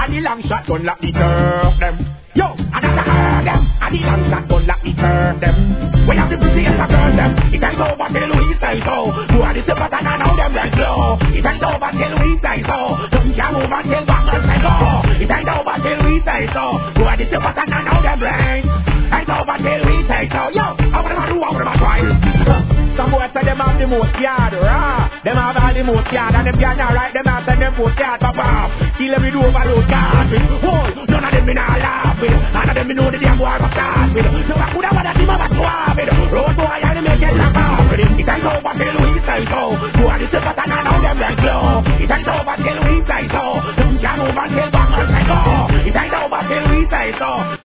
and the long shot gun like the turf them. Yo, and that's a hurt them, and the long shot gun like the turf them. We have to see it turn them. It ain't over till we say so. Who are the super and now them like slow. It ain't over till we say so. Don't you move until backwards say go. It ain't over till we say so. Who are the super and now them brain. Ain't over till we say so. Yo, I wanna do, I wanna try. Some boys say them have the most yard, rah. Them have all the most yard, and them can right. Them have the most yard, papa. Kill every do overload cars with. Whoa, none of them me not laugh with. None of them me know the damn war of stars with. So I coulda wanna team up a squad with. Road boy, I make it like off with it. It ain't over till we say so. Who are the super and now them like slow. It ain't over till we say so. Don't you move until backwards say go. It ain't over till we say so.